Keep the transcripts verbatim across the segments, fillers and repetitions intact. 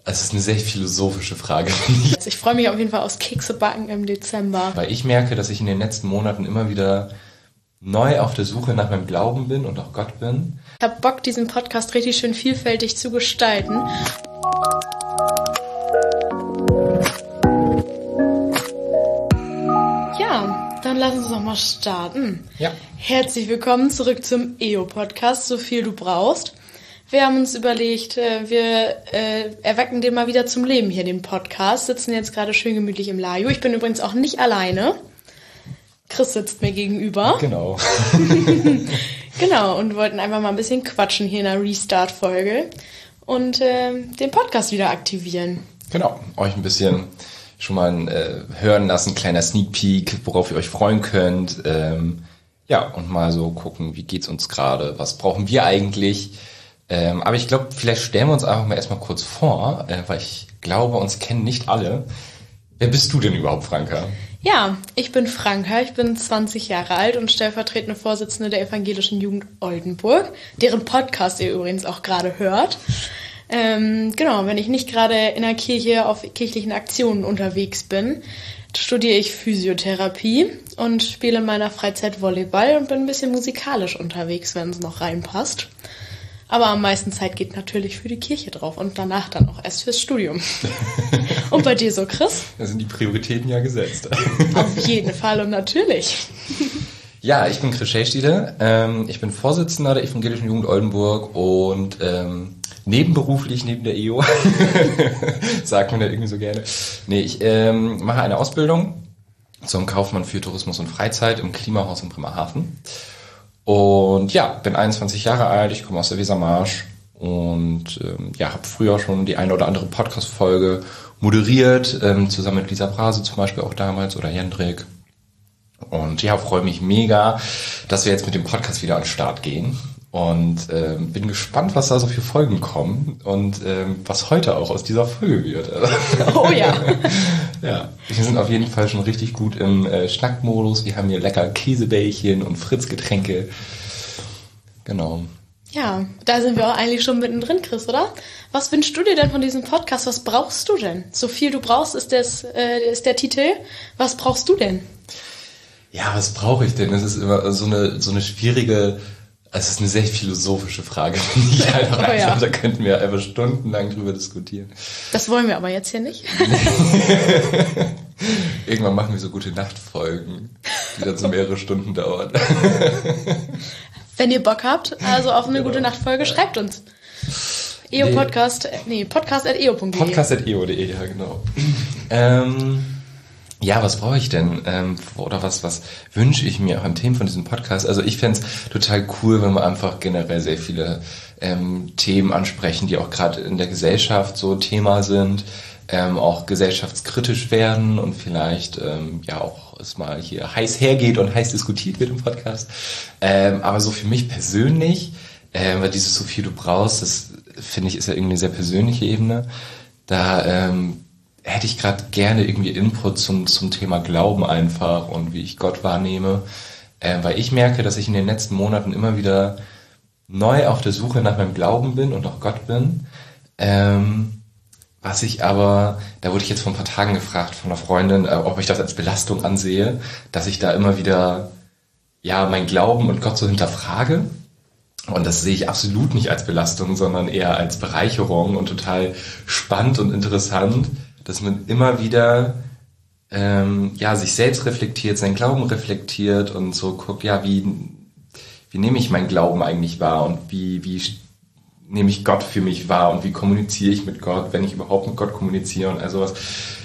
Es ist eine sehr philosophische Frage. Ich freue mich auf jeden Fall aufs Keksebacken im Dezember. Weil ich merke, dass ich in den letzten Monaten immer wieder neu auf der Suche nach meinem Glauben bin und auch Gott bin. Ich habe Bock, diesen Podcast richtig schön vielfältig zu gestalten. Ja, dann lass uns doch mal starten. Ja. Herzlich willkommen zurück zum E O-Podcast, so viel du brauchst. Wir haben uns überlegt, wir äh, erwecken den mal wieder zum Leben hier, den Podcast. Sitzen jetzt gerade schön gemütlich im Lajo. Ich bin übrigens auch nicht alleine. Chris sitzt mir gegenüber. Genau. Genau, und wollten einfach mal ein bisschen quatschen hier in der Restart-Folge und äh, den Podcast wieder aktivieren. Genau, euch ein bisschen schon mal äh, hören lassen, kleiner Sneak Peek, worauf ihr euch freuen könnt. Ähm, ja, und mal so gucken, wie geht's uns gerade, was brauchen wir eigentlich? Ähm, aber ich glaube, vielleicht stellen wir uns einfach mal erstmal kurz vor, äh, weil ich glaube, uns kennen nicht alle. Wer bist du denn überhaupt, Franka? Ja, ich bin Franka, ich bin zwanzig Jahre alt und stellvertretende Vorsitzende der Evangelischen Jugend Oldenburg, deren Podcast ihr übrigens auch gerade hört. Ähm, genau, wenn ich nicht gerade in der Kirche auf kirchlichen Aktionen unterwegs bin, studiere ich Physiotherapie und spiele in meiner Freizeit Volleyball und bin ein bisschen musikalisch unterwegs, wenn es noch reinpasst. Aber am meisten Zeit geht natürlich für die Kirche drauf und danach dann auch erst fürs Studium. Und bei dir so, Chris? Da sind die Prioritäten ja gesetzt. Auf jeden Fall und natürlich. Ja, ich bin Chris Schästiede. Ähm, ich bin Vorsitzender der Evangelischen Jugend Oldenburg und ähm, nebenberuflich neben der E O, sagt man ja irgendwie so gerne. Nee, ich ähm, mache eine Ausbildung zum Kaufmann für Tourismus und Freizeit im Klimahaus in Bremerhaven. Und ja, bin einundzwanzig Jahre alt, ich komme aus der Wesermarsch und ähm, ja, habe früher schon die eine oder andere Podcast-Folge moderiert, ähm, zusammen mit Lisa Brase zum Beispiel auch damals oder Jendrik. Und ja, freue mich mega, dass wir jetzt mit dem Podcast wieder an den Start gehen und ähm, bin gespannt, was da so für Folgen kommen und ähm, was heute auch aus dieser Folge wird. Oh ja. Ja, wir sind auf jeden Fall schon richtig gut im äh, Schnackmodus. Wir haben hier lecker Käsebällchen und Fritz-Getränke. Genau. Ja, da sind wir auch eigentlich schon mittendrin, Chris, oder? Was wünschst du dir denn von diesem Podcast? Was brauchst du denn? So viel du brauchst ist, das, äh, ist der Titel. Was brauchst du denn? Ja, was brauche ich denn? Das ist immer so eine so eine schwierige, also es ist eine sehr philosophische Frage. Ich einfach, oh, ja. einfach, da könnten wir einfach stundenlang drüber diskutieren. Das wollen wir aber jetzt hier nicht. Irgendwann machen wir so gute Nachtfolgen, die dann so mehrere Stunden dauern. Wenn ihr Bock habt, also auf eine genau. gute Nachtfolge, schreibt uns. E O Podcast, nee, podcast at e o punkt de. podcast at e o punkt de, ja genau. ähm, ja, was brauche ich denn? Ähm, oder was, was wünsche ich mir auch an Themen von diesem Podcast? Also ich fände es total cool, wenn wir einfach generell sehr viele ähm, Themen ansprechen, die auch gerade in der Gesellschaft so Thema sind, ähm, auch gesellschaftskritisch werden und vielleicht ähm, ja auch es mal hier heiß hergeht und heiß diskutiert wird im Podcast. Ähm, aber so für mich persönlich, ähm, weil dieses so viel du brauchst, das finde ich ist ja irgendwie eine sehr persönliche Ebene, da ähm, hätte ich gerade gerne irgendwie Input zum zum Thema Glauben einfach und wie ich Gott wahrnehme, äh, weil ich merke, dass ich in den letzten Monaten immer wieder neu auf der Suche nach meinem Glauben bin und auch Gott bin, ähm, was ich aber, da wurde ich jetzt vor ein paar Tagen gefragt von einer Freundin, äh, ob ich das als Belastung ansehe, dass ich da immer wieder ja mein Glauben und Gott so hinterfrage. Und das sehe ich absolut nicht als Belastung, sondern eher als Bereicherung und total spannend und interessant, dass man immer wieder ähm, ja sich selbst reflektiert, seinen Glauben reflektiert und so guckt, ja, wie wie nehme ich meinen Glauben eigentlich wahr und wie wie nehme ich Gott für mich wahr und wie kommuniziere ich mit Gott, wenn ich überhaupt mit Gott kommuniziere und all sowas.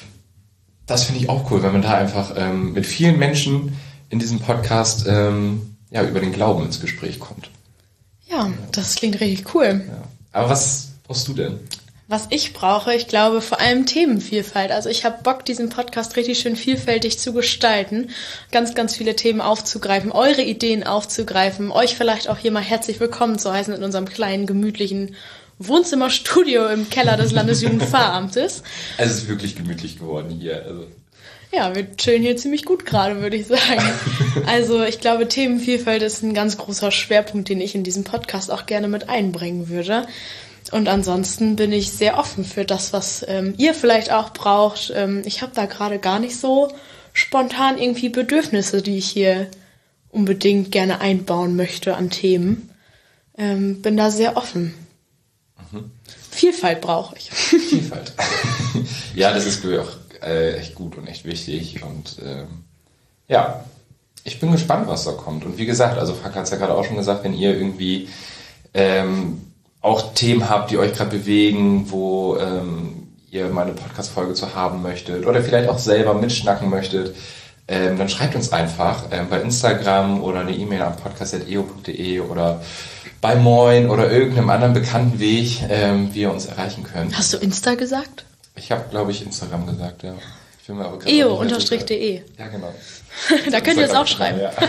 Das finde ich auch cool, wenn man da einfach ähm, mit vielen Menschen in diesem Podcast ähm, ja über den Glauben ins Gespräch kommt. Ja, das klingt richtig cool. Ja. Aber was brauchst du denn? Was ich brauche, ich glaube, vor allem Themenvielfalt. Also ich habe Bock, diesen Podcast richtig schön vielfältig zu gestalten, ganz, ganz viele Themen aufzugreifen, eure Ideen aufzugreifen, euch vielleicht auch hier mal herzlich willkommen zu heißen in unserem kleinen, gemütlichen Wohnzimmerstudio im Keller des Landesjugendpfarramtes. Also es ist wirklich gemütlich geworden hier. Also. Ja, wir chillen hier ziemlich gut gerade, würde ich sagen. Also ich glaube, Themenvielfalt ist ein ganz großer Schwerpunkt, den ich in diesem Podcast auch gerne mit einbringen würde. Und ansonsten bin ich sehr offen für das, was ähm, ihr vielleicht auch braucht. Ähm, ich habe da gerade gar nicht so spontan irgendwie Bedürfnisse, die ich hier unbedingt gerne einbauen möchte an Themen. Ähm, bin da sehr offen. Mhm. Vielfalt brauche ich. Vielfalt. Ja, das ist glaube ich auch äh, echt gut und echt wichtig. Und ähm, ja, ich bin gespannt, was da kommt. Und wie gesagt, also Frank hat es ja gerade auch schon gesagt, wenn ihr irgendwie ähm, auch Themen habt, die euch gerade bewegen, wo ähm, ihr mal eine Podcast-Folge zu haben möchtet oder vielleicht auch selber mitschnacken möchtet, ähm, dann schreibt uns einfach ähm, bei Instagram oder eine E-Mail an podcast at e o punkt de oder bei Moin oder irgendeinem anderen bekannten Weg, ähm, wie ihr uns erreichen könnt. Hast du Insta gesagt? Ich habe, glaube ich, Instagram gesagt, ja. e o unterstrich de. Ja, genau. Da könnt ihr es auch schreiben. Ja.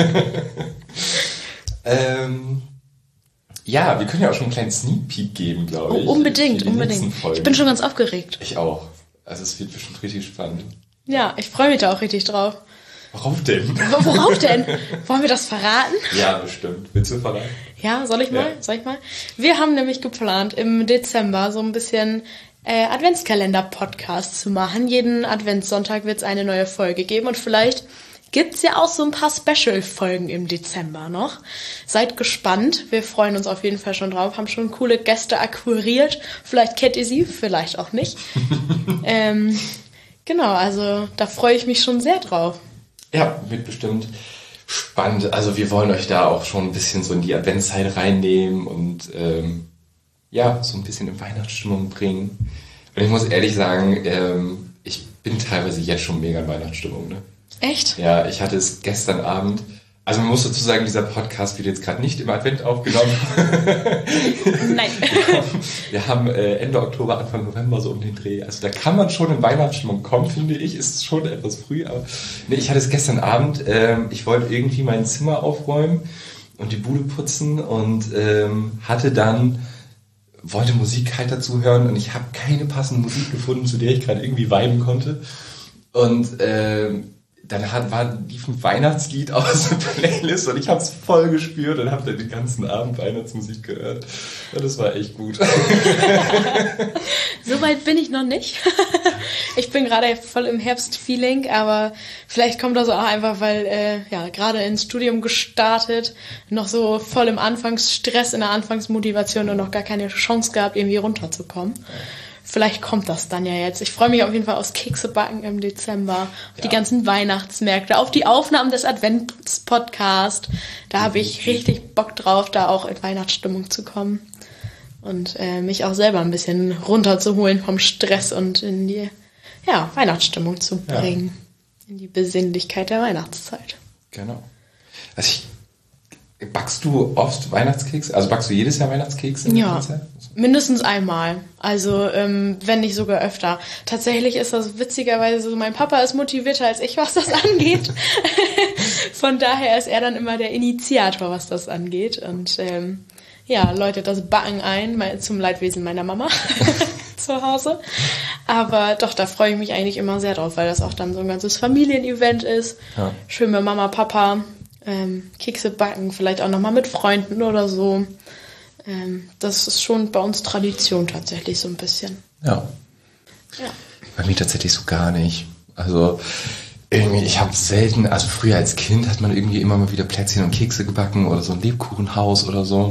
ähm, ja, wir können ja auch schon einen kleinen Sneak Peek geben, glaube ich. Oh, unbedingt, unbedingt. Ich bin schon ganz aufgeregt. Ich auch. Also es wird bestimmt richtig spannend. Ja, ich freue mich da auch richtig drauf. Worauf denn? Worauf denn? Wollen wir das verraten? Ja, bestimmt. Willst du verraten? Ja, soll ich mal? Ja. Soll ich mal? Wir haben nämlich geplant, im Dezember so ein bisschen äh, Adventskalender-Podcast zu machen. Jeden Adventssonntag wird es eine neue Folge geben und vielleicht gibt's ja auch so ein paar Special-Folgen im Dezember noch. Seid gespannt. Wir freuen uns auf jeden Fall schon drauf. Haben schon coole Gäste akquiriert. Vielleicht kennt ihr sie, vielleicht auch nicht. ähm, genau, also da freue ich mich schon sehr drauf. Ja, wird bestimmt spannend. Also wir wollen euch da auch schon ein bisschen so in die Adventszeit reinnehmen und ähm, ja, so ein bisschen in Weihnachtsstimmung bringen. Und ich muss ehrlich sagen, ähm, ich bin teilweise jetzt schon mega in Weihnachtsstimmung, ne? Echt? Ja, ich hatte es gestern Abend. Also man muss dazu sagen, dieser Podcast wird jetzt gerade nicht im Advent aufgenommen. Nein. Wir haben, wir haben äh, Ende Oktober, Anfang November so um den Dreh. Also da kann man schon in Weihnachtsstimmung kommen, finde ich. Ist schon etwas früh, aber nee, ich hatte es gestern Abend. Ähm, ich wollte irgendwie mein Zimmer aufräumen und die Bude putzen und ähm, hatte dann wollte Musik halt dazu hören und ich habe keine passende Musik gefunden, zu der ich gerade irgendwie viben konnte. Und ähm, dann hat, war, lief ein Weihnachtslied aus der Playlist und ich habe es voll gespürt und habe dann den ganzen Abend Weihnachtsmusik gehört. Und das war echt gut. So weit bin ich noch nicht. Ich bin gerade voll im Herbstfeeling, aber vielleicht kommt das auch einfach, weil äh, ja gerade ins Studium gestartet, noch so voll im Anfangsstress, in der Anfangsmotivation und noch gar keine Chance gehabt, irgendwie runterzukommen. Vielleicht kommt das dann ja jetzt. Ich freue mich auf jeden Fall aufs Keksebacken im Dezember, auf ja. die ganzen Weihnachtsmärkte, auf die Aufnahmen des Adventspodcasts. Da habe ich richtig Bock drauf, da auch in Weihnachtsstimmung zu kommen und äh, mich auch selber ein bisschen runterzuholen vom Stress und in die ja, Weihnachtsstimmung zu bringen, ja. in die Besinnlichkeit der Weihnachtszeit. Genau. Also ich Backst du oft Weihnachtskekse? Also backst du jedes Jahr Weihnachtskekse? Ja, mindestens einmal. Also ähm, wenn nicht sogar öfter. Tatsächlich ist das witzigerweise so, mein Papa ist motivierter als ich, was das angeht. Von daher ist er dann immer der Initiator, was das angeht. Und ähm, ja, läutet das Backen ein, zum Leidwesen meiner Mama zu Hause. Aber doch, da freue ich mich eigentlich immer sehr drauf, weil das auch dann so ein ganzes Familienevent ist. Ja. Schön mit Mama, Papa. Ähm, Kekse backen, vielleicht auch nochmal mit Freunden oder so. Ähm, das ist schon bei uns Tradition tatsächlich so ein bisschen. Ja. ja. Bei mir tatsächlich so gar nicht. Also irgendwie, ich habe selten, also früher als Kind hat man irgendwie immer mal wieder Plätzchen und Kekse gebacken oder so ein Lebkuchenhaus oder so.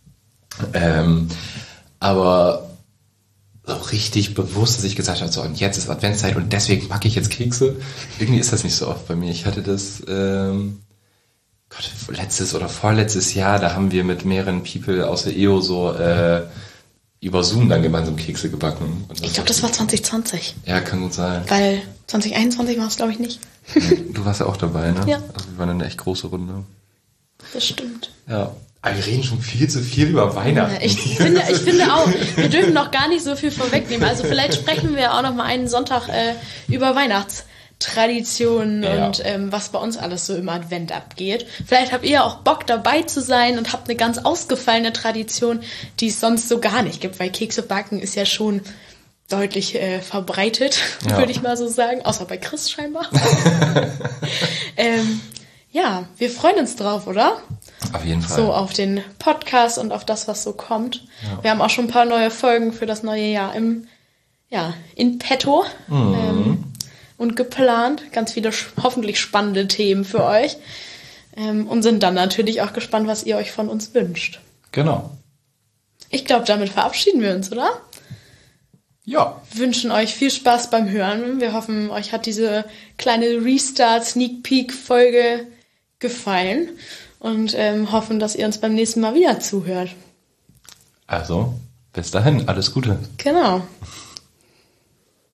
Ähm, aber so richtig bewusst, dass ich gesagt habe, so und jetzt ist Adventszeit und deswegen backe ich jetzt Kekse. Irgendwie ist das nicht so oft bei mir. Ich hatte das ähm, Gott, letztes oder vorletztes Jahr, da haben wir mit mehreren People aus der E O so äh, über Zoom dann gemeinsam Kekse gebacken. Und ich glaube, das war zwanzig zwanzig. Ja, kann gut sein. Weil zwanzig einundzwanzig war es, glaube ich, nicht. Du warst ja auch dabei, ne? Ja. Also wir waren eine echt große Runde. Das stimmt. Ja. Aber wir reden schon viel zu viel über Weihnachten. Ja, ich, finde, ich finde auch, wir dürfen noch gar nicht so viel vorwegnehmen. Also vielleicht sprechen wir auch noch mal einen Sonntag äh, über Weihnachts. Traditionen ja. und ähm, was bei uns alles so im Advent abgeht. Vielleicht habt ihr auch Bock dabei zu sein und habt eine ganz ausgefallene Tradition, die es sonst so gar nicht gibt, weil Kekse backen ist ja schon deutlich äh, verbreitet, ja. würde ich mal so sagen, außer bei Chris scheinbar. ähm, ja, wir freuen uns drauf, oder? Auf jeden Fall. So auf den Podcast und auf das, was so kommt. Ja. Wir haben auch schon ein paar neue Folgen für das neue Jahr im, ja, in petto Mhm. ähm, und geplant. Ganz viele sch- hoffentlich spannende Themen für euch. Ähm, und sind dann natürlich auch gespannt, was ihr euch von uns wünscht. Genau. Ich glaube, damit verabschieden wir uns, oder? Ja. Wünschen euch viel Spaß beim Hören. Wir hoffen, euch hat diese kleine Restart-Sneak-Peek-Folge gefallen und ähm, hoffen, dass ihr uns beim nächsten Mal wieder zuhört. Also, bis dahin, alles Gute. Genau.